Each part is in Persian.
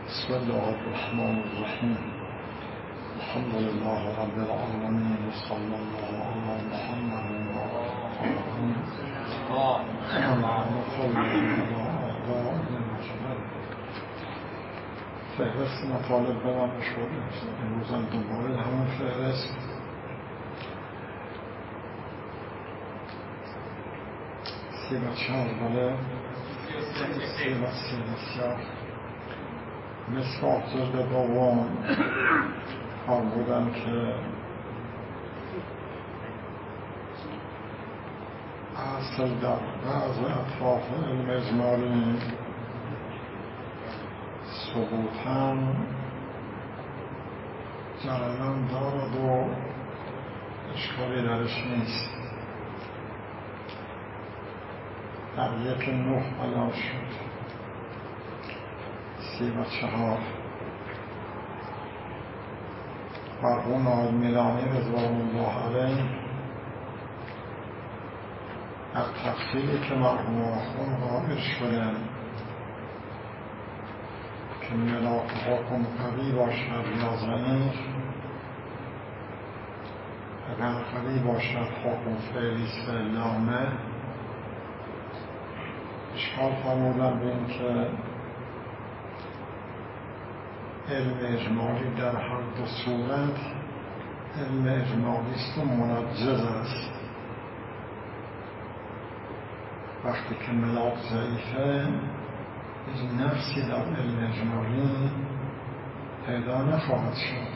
بسم الله الرحمن الرحیم. الحمد لله رب العالمین و صلی الله علی محمد و فهرست مطالب به من شد. امروز هم دوباره همون فهرست سیبت شهر بله سیبت سیبت مصباح جلد دوم بودن که اصل در بعض اطراف علم اجمالی ثبوتاً جریان دارد و اشکالی درش نیست. در 1-9 بیان شد. 34 مرحوم آقای میلانی رضوان الله علیه در تفصیلی که مرحوم آخون قائل شدن که ملاک حکم قوی باشد یا ضعیف، اگر قوی باشد حکم فعلی فعل نامه، اشکال فرمودن به این که علم اجمالی در هر دو صورت علم اجمالی است و منجز است. وقتی که ملاک ضعیفه هیچ نفسی در علم اجمالی پیدا نخواهد شد.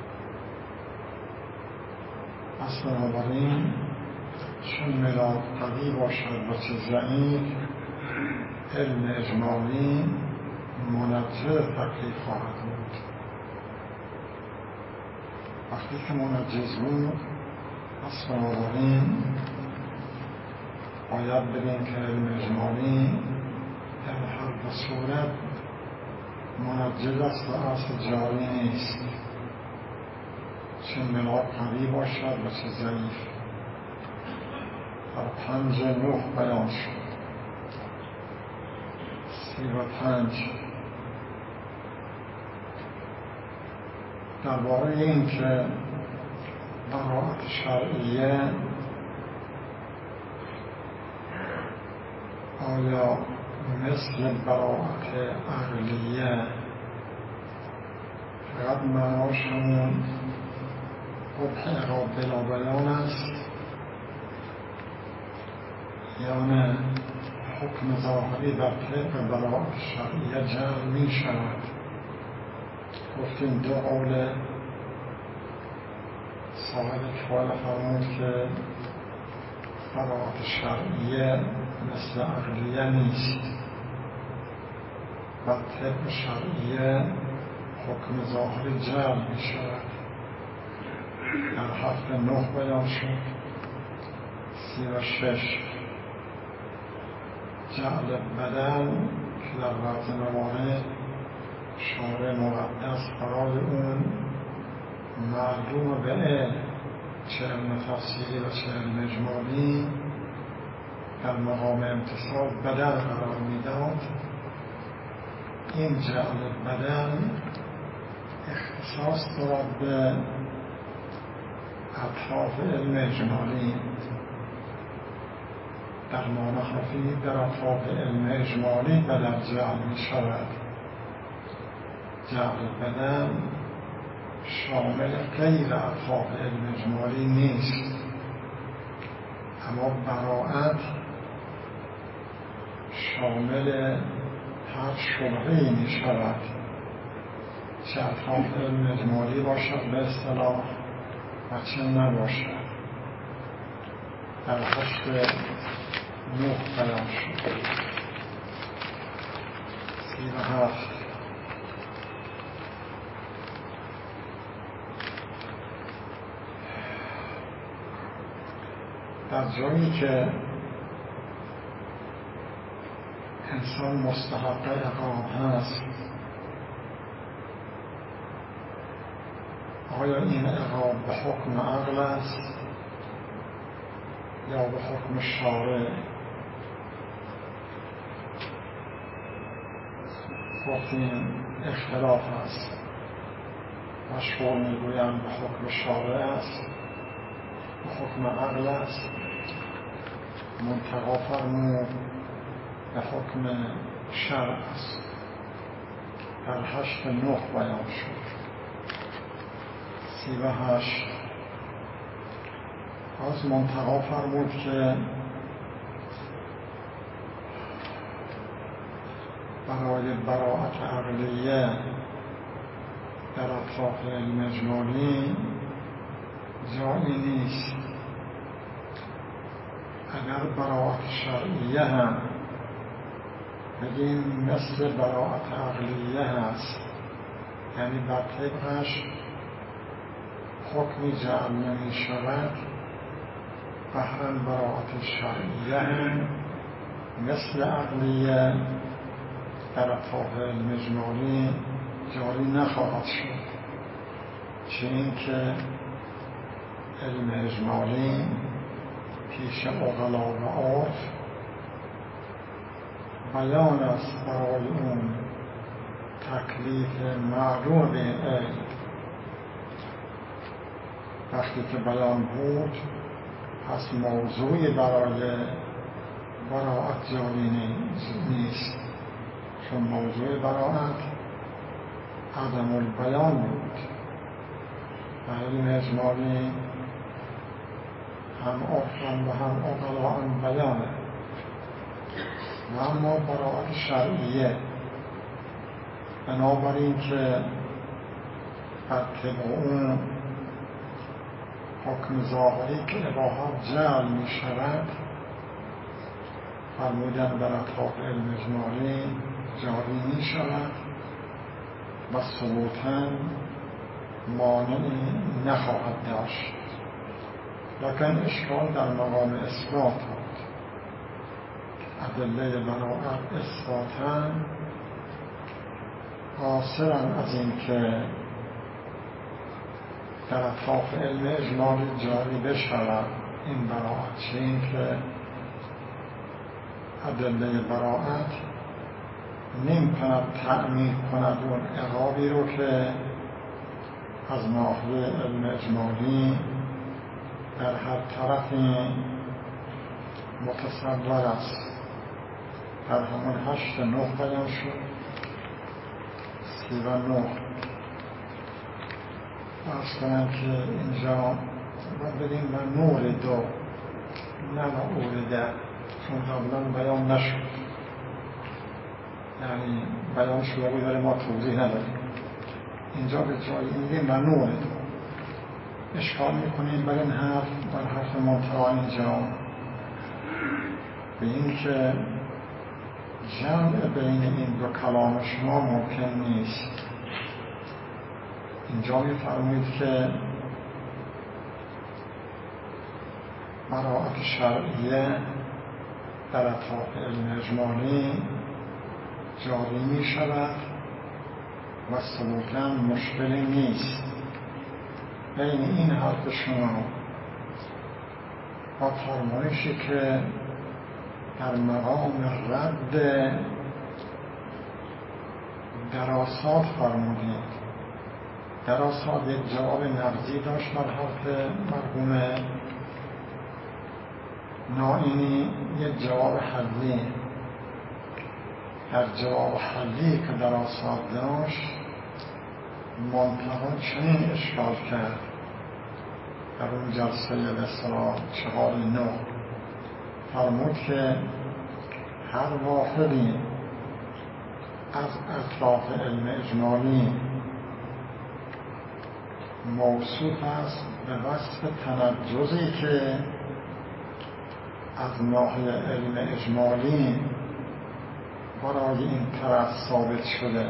پس بنابراین چون ملاک قوی باشد و چه ضعیف، علم اجمالی منجز تکلیف خواهد بود. وقتی که منجز بود پس بنابراین باید بگیم که علم اجمالی در هر دو صورت منجز است و اصل جاری نیست، چه ملاک قوی باشد و چه ضعیف. در 5-9 بیان شد. 35 درباره این که براءت شرعیه آیا مثل براءت عقلیه فقط معناش همون قبح را بلا بیان است یا نه حکم ظاهری در طبق براءت شرعیه جعل می شود. گفتیم دو قول صاحب کفایه فرمود که براءت شرعیه مثل عقلیه نیست و طبق شرعیه حکم ظاهری جعل می شود. در 7-9 بیان شد. 36 جعل بدن که در بعض موارد شارع مقدس برای اون معلوم به علم، چه علم تفصیلی و چه علم اجمالی، در مقام امتصال بدن قرار میداد. این جعل بدن اختصاص دارد به اطراف علم اجمالی. در مانحرفی در اطراف علم اجمالی بدن جعل می شود. جعل بدن شامل غیر اطراف علم اجمالی نیست، اما براءت شامل هر شبهه‌ای می شود، چه اطراف علم اجمالی باشد به اصطلاح و چه نباشد. در 8-9 بیان شد. 37 در جایی که انسان مستحق عقاب هست، آیا این عقاب به حکم عقل است یا به حکم شارع؟ گفتیم اختلاف است. مشهور میگویند به حکم شارع است، به حکم عقل است. منتقا فرمود به حکم شرع است. در 8:9 بیان شد. 38 از منتقا فرمود که برای براءت عقلیه در اطراف علم اجمالی جایی نیست. اگر براءت شرعیه هم بگیم مثل براءت عقلیه هست، یعنی بر طبقش حکمی جعل نمی شود، بهرن براءت شرعیه هم مثل عقلیه در اطراف علم اجمالی جاری نخواهد شد. چه این که علم اجمالی پیش عقلا و عرف بیان است برای اون تکلیف معلوم به علم. وقتی که بیان بود پس موضوعی برای براءت جاری نیست، چون موضوع براءت عدم البیان بود و علم اجمالی هم عرفاً و هم عقلاً بیانه. و اما براءت شرعیه بنابراین که بر طبق اون حکم ظاهری که اباحت جعل می شود فرمودن در اطراف علم اجمالی جاری می شود و ثبوتاً مانعی نخواهد داشت. لکن اشکال در مقام اثبات بود. ادله براءت اثباتاً قاصراً از این که در اطراف علم اجمالی جاری بشود این براءت، چه این که ادله براءت نمی کند تأمین کند اون عقابی رو که از ناحیه علم اجمالی در هر طرفی متصور است. در همون 8:9 بیان شد. 39 ارز کنم که اینجا باید بدیم و نور دو نه و اورده، چون قبلا بیان نشد، یعنی بیان شده بود ولی ما توضیح نداریم. اینجا به جایی میگیم و نور دو. اشکال میکنیم بر این حرف، بر حرف منتقا اینجا به این که جمع بین این دو کلام شما ممکن نیست. اینجا میفرمایید که براءت شرعیه در اطراف علم اجمالی جاری می شود و ثبوتاً مشکلی نیست. بین این حرف شما و فرمایشی که در مقام رد دراسات فرمودید. دراسات یک جواب نقضی داشت بر حرف مرحوم نائینی، یک جواب حلی. در جواب حلی که دراسات داشت منتقا چنین اشکال کرد در اون جلسه به اصطلاح 4:9 فرمود که هر واحدی از اطراف علم اجمالی موصوف است به وصف تنجزی که از ناحیه علم اجمالی برای این طرف ثابت شده.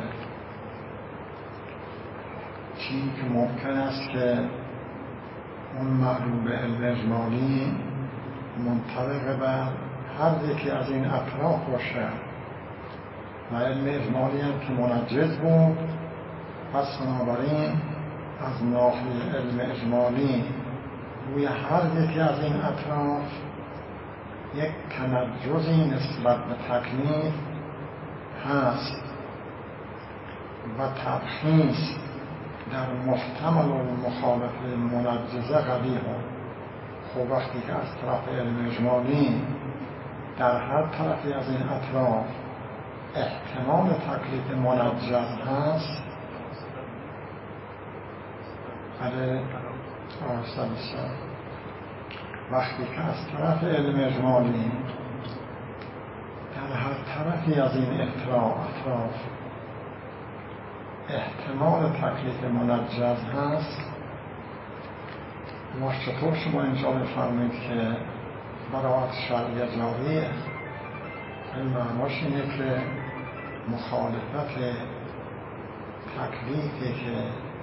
چیزی که ممکن است که اون معلوم به علم اجمالی منطبق بر هر یکی از این اطراف باشه و علم اجمالی هم که منجز بود، پس بنابراین از ناحیه علم اجمالی روی هر یکی از این اطراف یک تنجزی نسبت به تکلیف هست و تبخیص در محتمل و مخالفه منجزه قبیح. خب وقتی که از طرف علم اجمالی در هر طرفی از این اطراف احتمال تکلیف منجز هست، وقتی که از طرف علم اجمالی در هر طرفی از این اطراف احتمال تکلیف منجز هست، ما چطور شما اینجا بفرمایید که براعت شرعی جاریه؟ این معناش اینه که مخالفت تکلیفی که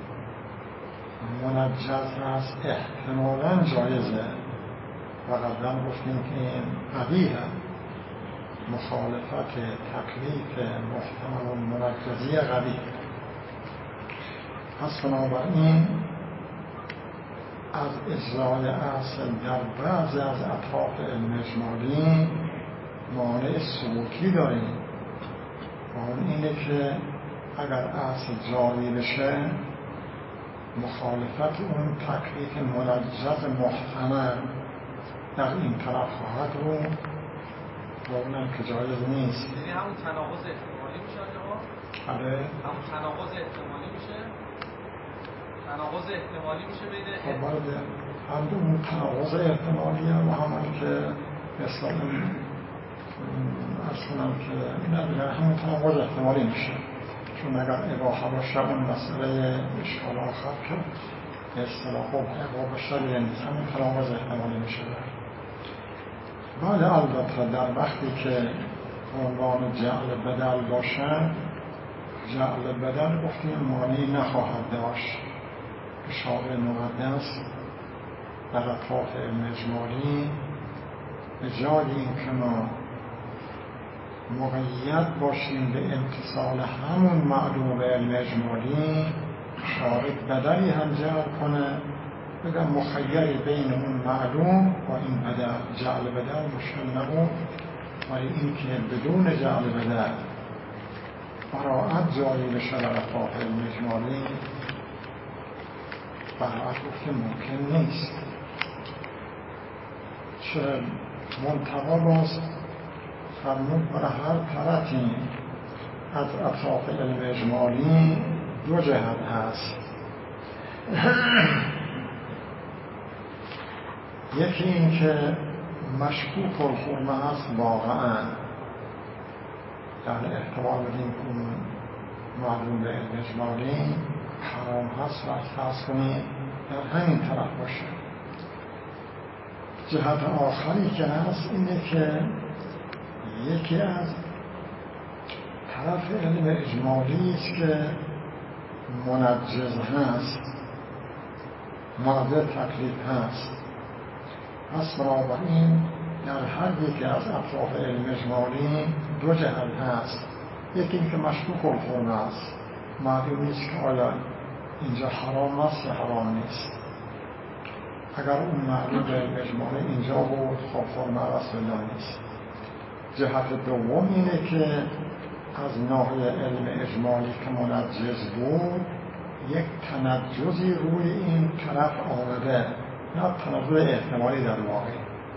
منجز هست احتمالاً جایزه و قبلا گفتیم که این قبیحه. مخالفت تکلیف محتمل و منجزی قبیح. پس بنابراین از اجرای اصل در بعضی از اطراف علم اجمالی مانع سلوکی داریم و اون اینه که اگر اصل جاری بشه مخالفت اون تکلیف منجز محتمل در این طرف خواهد رو و اونم که جایز نیست. یعنی همون تناقض احتمالی میشه آقا؟ بله. همون تناقض احتمالی میشه؟ تناقض احتمالی میشه بین خب بله، هم اون تناقض احتمالیه و همون که مثلا ارز کنم که نداره همون تناقض احتمالی میشه، چون اگر اباحه باشه اون مسئله اشکال آخر که به اصطلاح خب اباحه باشه نیست، همون تناقض احتمالی میشه. بله البته در وقتی که عنوان جعل بدل باشه، جعل بدل گفتیم معنی نخواهد داشت. اشاره مقدس در اطراف علم اجمالی به جای این که ما مقید باشیم به امتصال همون معلوم به علم اجمالی، شارط بدلی هم جعل کنه، بگم مخیری بین اون معلوم و این بدل. جعل بدل مشکل نبود، ولی این که بدون جعل بدل براعت جاری بشه در اطراف علم اجمالی، براعت گفته ممکن نیست. چه منطقه باز فرمود برای هر طرفی از اطراف علم اجمالی دو جهت هست. یکی این که مشکوک الخرمه هست واقعا، یعنی احتمال بدیم که اون معلوم به علم اجمالی حرام هست و فرض کنیم در همین طرف باشه. جهت آخری که هست اینه که یکی از طرف علم اجمالی است که منجز هست، مورد تکلیف هست. پس بنابراین در هر یکی از اطراف علم اجمالی دو جهت هست. یکی این که مشکوک الخرمه است، معلوم نیست که آیا اینجا حرام است یا حرام نیست. اگر اون معلوم به علم اجمالی اینجا بود خب خرمه رسول الله نیست. جهت دوم اینه که از ناحیه علم اجمالی که منجز بود یک تنجزی روی این طرف آمده، یا تنجز احتمالی در واقع.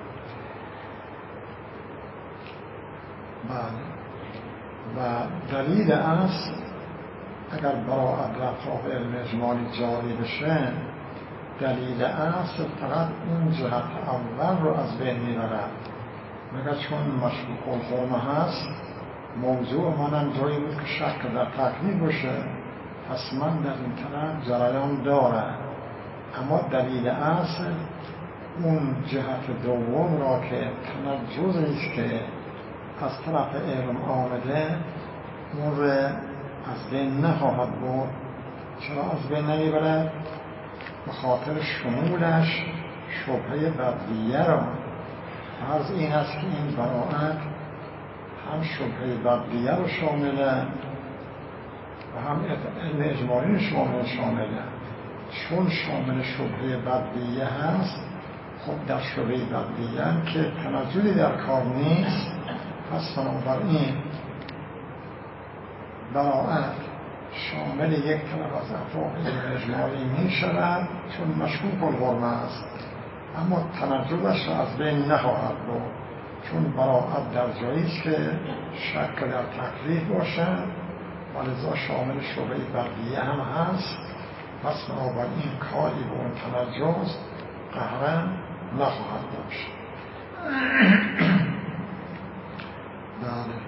و دلیل اصل اگر براعت در اطراف علم اجمالی جاری بشه، دلیل اصل فقط اون جهت اول رو از بین میبرد. مگر چون مشکوک الخرمه هست، موضوع منم جایی بود که شک در تکلیف باشه، پس من در این طرف جریان داره. اما دلیل اصل اون جهت دوم را که تنجز است که از طرف علم آمده، اون را از بین نخواهد بود. چرا از بین نمیبرد؟ به خاطر شمولش شبهه بدلیه را. عرض این است که این براعت هم شبهه بدلیه رو شامله و هم علم اجمالی رو شامله. چون شامل شبهه بدلیه هست، خب در شبهه بدلیه که تنزلی در کار نیست، پس بنابراین براعت شامل یک طرف از افراد اجمالی می شود چون مشکوک الحرمه است، اما تنجزش را از بین نخواهد برد چون براءت در جایی است که شک در تکلیف باشد و لذا شامل شبهه بقیه هم هست. پس بنابراین کاری به اون تنجز قهرا نخواهد داشت. بله.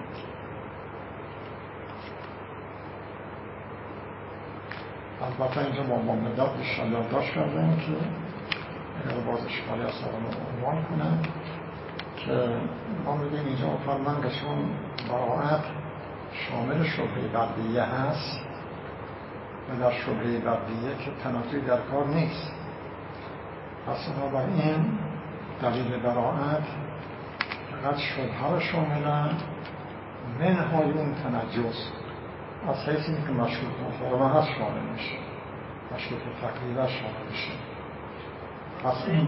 البته اینجا با مدت بیشتر یادداشت کردم که اگر باز اشکالی از رو عنوان کنم که ما میگیم اینجا فرمان که چون براءت شامل شبهه بقیه هست و در شبهه بقیه که تنازعی در کار نیست، پس بنابراین دلیل براءت فقط شبهه را شاملن منهای اون تنجز از حیث این که مشروط حرمه هست شامل میشه، مشروط تقلیده شامل میشه. پس این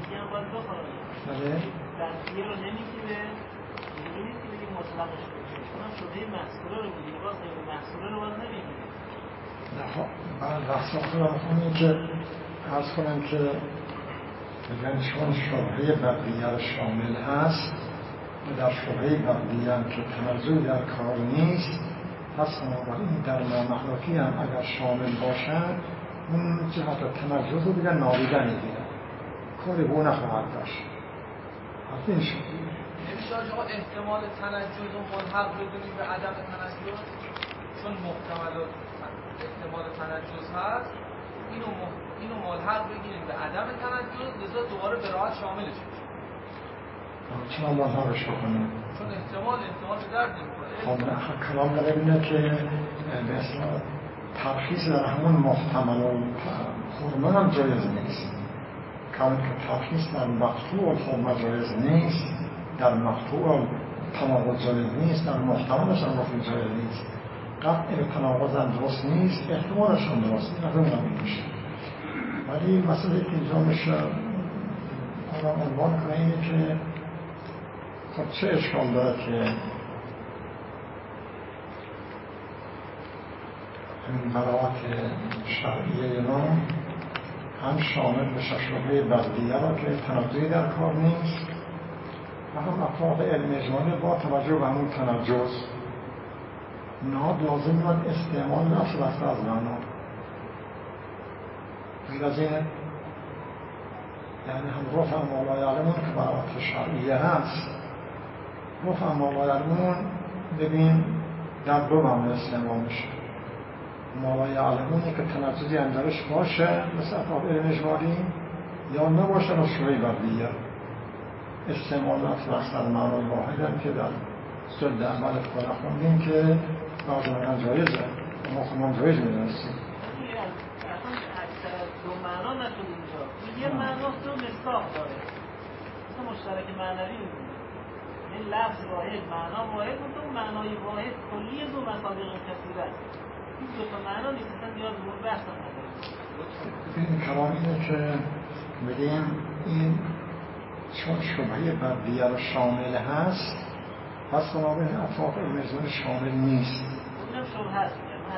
بقیه رو نمیگیره، اینجوری نیست که بگیم مطلقش بکنه، چون شده محصوله رو بگیره، باز غیر محصوله رو باز نمیگیره. نه خب من بحث خودم اونی که عرض کنم که بگن چون شبهه بقیه رو شامل هست و در شبهه بقیه هم که تنازع در کار نیست، پس بنابراین در نامحرفی هم اگر شامل باشد اون جهت تنجز رو دیگر نادیده میگیرن، کاری به نخواهد داشت. این شد نمیشه آقا احتمال تنجز و ملحق بدونیم به عدم تنجز، چون محتمل احتمال تنجز هست اینو ملحق بگیریم به عدم تنجز، لذا دوباره براءت شاملش میشه. چرا ملحقش بکنیم؟ چون احتمال به درد نمیخوره. خب کلام داره اینه که به اصطلاح ترخیص در همون محتمل و حرمه هم جایز نیست. کامل که ترخیص در مقطوع الحرمه جایز نیست، در مقطوع تناقض جایز نیست، در محتملش هم جایز نیست. قطع به تناقض هم درست نیست، احتمالش هم درست نیست، از اون هم میشه. ولی مسئله که اینجا میشه آرام عنوان کنه اینه که خب چه اشکال داره که این براءت شرعیه نام هم شامل بشه شبهه بقیه را که تنازعی در کار نیست و هم افراد علم اجمالی با توجه به همون تنجز نهاد لازم میاد استعمال نفس بسته از معنا. غیر از اینه یعنی هم رفع ما لا یعلمون که براءت شرعیه هست، رفع ما لا یعلمون ببین در دو معنی استعمال میشه. ما لا یعلمونی که تنجزی اندرش باشه مثل افراد علم اجمالی یا نباشه از شبهه بقیه. استعمال نفس بسته از معنای واحد که در سلد اول فقه خوندیم که بعضی من جایزه و ما خودمان جایز میدونستیم. اصلا اکثر دو معنا نشد اینجا، یه معناست دو مصداق داره، مثل مشترک معنوی میدونه، این لفظ واحد معنا واحد بود و معنای واحد کلی دو مصادیق کثیره است. این دو تا معنا نیست، اصلا نیاز به اون بحث هم نداره. این کلام اینه که بگیم این چون شبهه بقیه رو شامل هست پس بنابراین افراد علم اجمالی شامل نیست. اونم شبهه هست،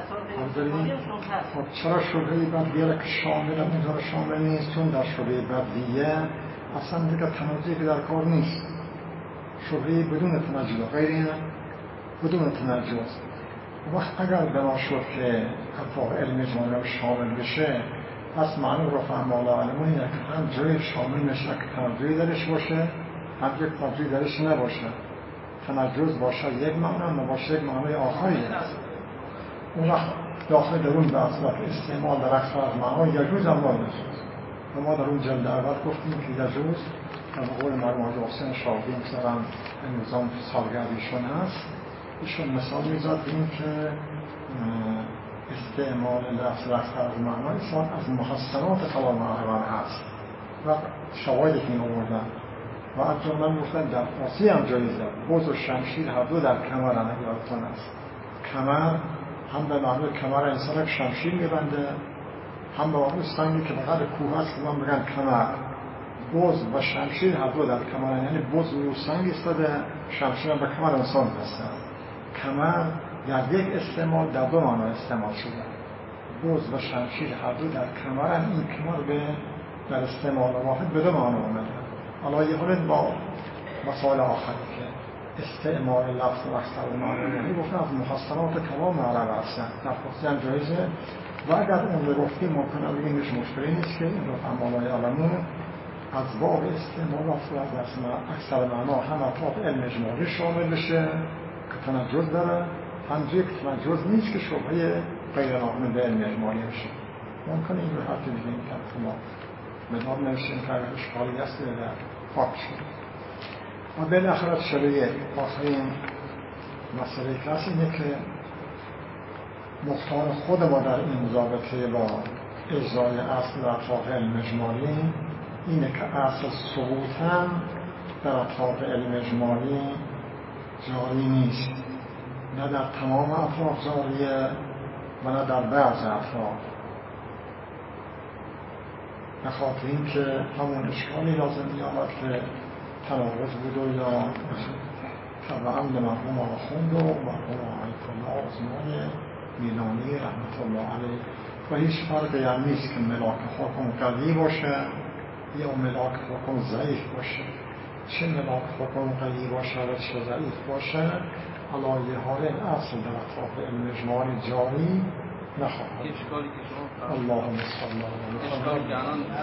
خب چرا شبهه بقیه را که شامل هم اینجا شامل نیست؟ چون در شبهه بقیه اصلا دیگه تنازعی که در کار نیست، شبهه بدون تنجز، غیر این بدون تنجز. وقت اگر بنا شد که افراد علم اجمالی را شامل بشه پس معنی رفع ما لا یعلمون اینه که هم جای شامل میشه که تنجزی درش باشه هم جای تنجزی درش نباشه. تنجز باشه یک معنی نباشه یک معنی آخری هست. اون وقت داخل در اون بحث وقت استعمال در اکثر از معنی یجوز هم باید نشد و ما در اون جلد اول گفتیم که یجوز در قول مرحوم حاجی حسین شاقی مثلا نظام سالگردیشون هست، ایشون مثال میزد این که استعمال لفظ اکثر از معنی از محسنات کلام معربر هست و شواهدی که این آوردن و از جمله گفتن در فارسی هم جایزه. بز و شمشیر هر دو در کمر هم یادتون است. کمر هم به معنی کمر انسان که شمشیر میبنده، هم به معنی سنگی که بغل کوه هست که من بگن کمر. بز و شمشیر هر دو در کمر، یعنی بز و سنگ ایستاده، شمشیر هم به کمر انسان هستن. کمر در یک استعمال در دو معنا استعمال شده. بز و شمشیر هر دو در کمرن، این کمر در استعمال واحد به دو معنا اومده. حالا یه حالت با مسائل آخری که استعمال لفظ و اکثر معنی گفتن از محسنات کلام عرب هستن، در خصوصی هم جایزه و اگر اون رو گفتیم ممکنه بگیم هیچ مشکلی نیست که این رو فهمانهای علمون از باب استعمالات و از اکثر معنا هم اطراف علم اجمالی شامل بشه که تنجز داره، هم یک تنجز نیست که شبهه غیر ناقل به علم اجمالی بشه. ممکنه این رو حتی بگیم که ما مدار نوشتیم که اشکالی هست در پاک شد. و بالاخره شده آخرین مسئله که هست اینه که مختار خود ما در این ضابطه با اجرای اصل در اطراف علم اجمالی اینه که اصل ثبوت هم در اطراف علم اجمالی جاری نیست، نه در تمام اطراف جاریه و نه در بعض اطراف. به خاطر این که همون اشکالی لازم می‌آمد که تناقض بود و یا طبعا به مرحوم آقا خوند و مرحوم آیت الله عثمان میلانی رحمت الله علیه و هیچ فرقی هم نیست که ملاک حکم قوی باشه یا ملاک حکم ضعیف باشه. چه ملاک حکم قوی باشه و چه ضعیف باشه علایه حال این اصل در اطراف علم اجمالی جاری نخواهد. اشکالی که شما اللهم صل علی محمد.